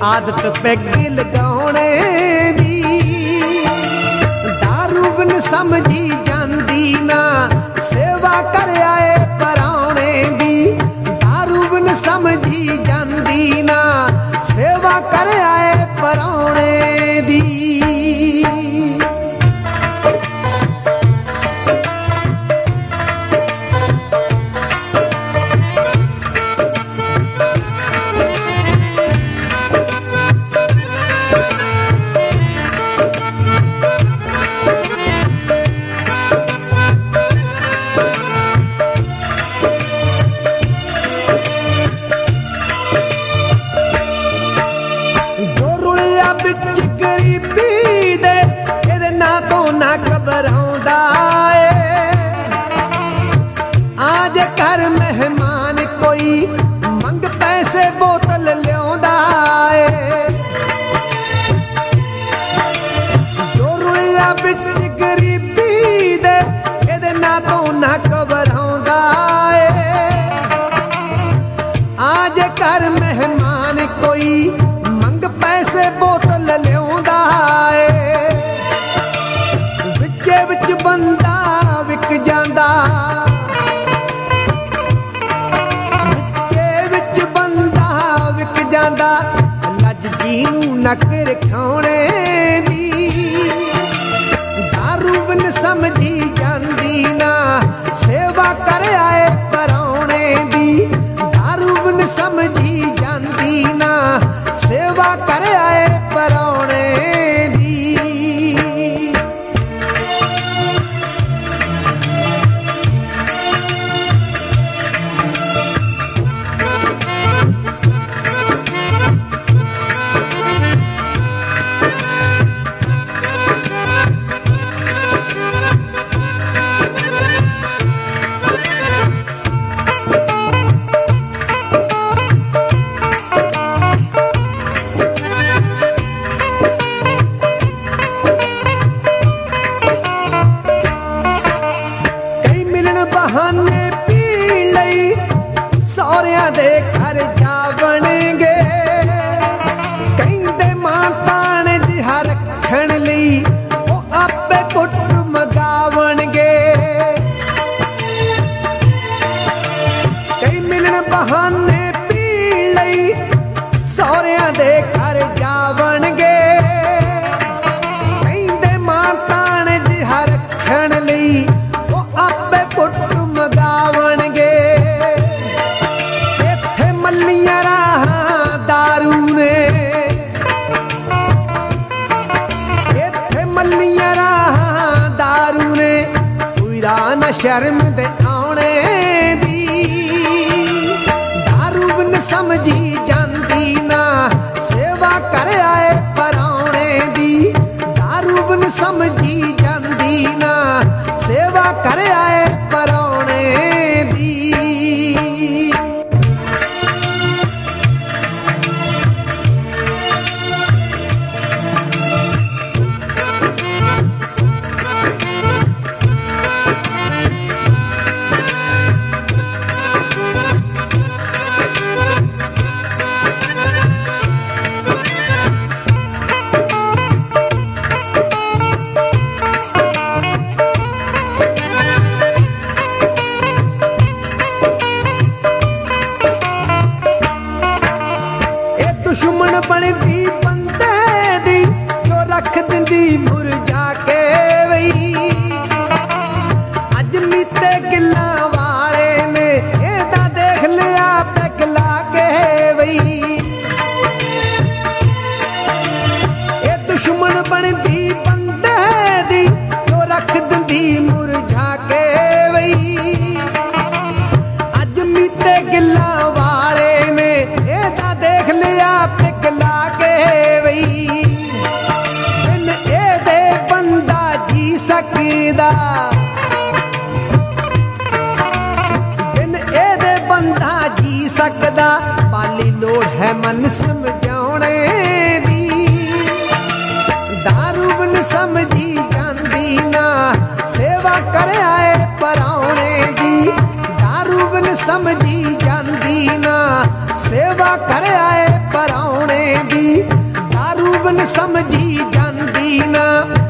आदत पैग लगाने दी, दारू बिन समझी जांदी ना सेवा कर आए पराने दी, दारू बिन समझी जांदी ना सेवा कर आए पराने दी। आज घर मेहमान कोई मंग पैसे बोतल लियाउंदा है, जो रुलिया बिच गरीबी दे इहदे ना तो ना घबराउंदा है। आज घर मेहमान कोई मंग पैसे बोतल लियाउंदा है, विचे विच बंदा विक जांदा, लज जी नक रखाने दी, दारू बिन समझी जांदी ना सेवा कर आए पराने दी, दारू बिन समझी जांदी ना सेवा कर आए पराने दी। बहाने पी लई सौरिया दे घर जावणगे, कहते मां तान जिहा रखण लई ओ आपे कुट मगावणगे। कई मिलन बहाने पी लई सौरिया दे घर जावणगे, कहते मां तान जिहा रखण लई ओ आपे कुट मगावणगे। इत्थे मल्लियां राहां दारू ने, इत्थे मल्लियां राहां दारू ने, कोईरा न शर्म दे आने दी, दारू बिन समझी जांदी ना सेवा कर आए पराने दी, दारू बिन समझी जांदी ना सेवा कर आए पराने दी। दुश्मन बनदी बंदे दी जो रख दिंदी मुरझा के वई, अज मीते गिल्ला वाले ने एदा देख लिया पैगला के वई। ए दुश्मन बनदी बंदे दी जो रख दिंदी मुरझा के वई, अज मीते गिल्ला वाले ने एदा देख लिया पिघला के वई। बिन एदे बंदा जी सकदा, बिन एदे बंदा जी सकदा, पाली लोड़ है मन समझाने दी, दारू बिन समझी जांदी ना सेवा कर आए पराने दी, दारू बिन समझी जांदी ना सेवा कर आए पराने दी। समझी जांदी ना।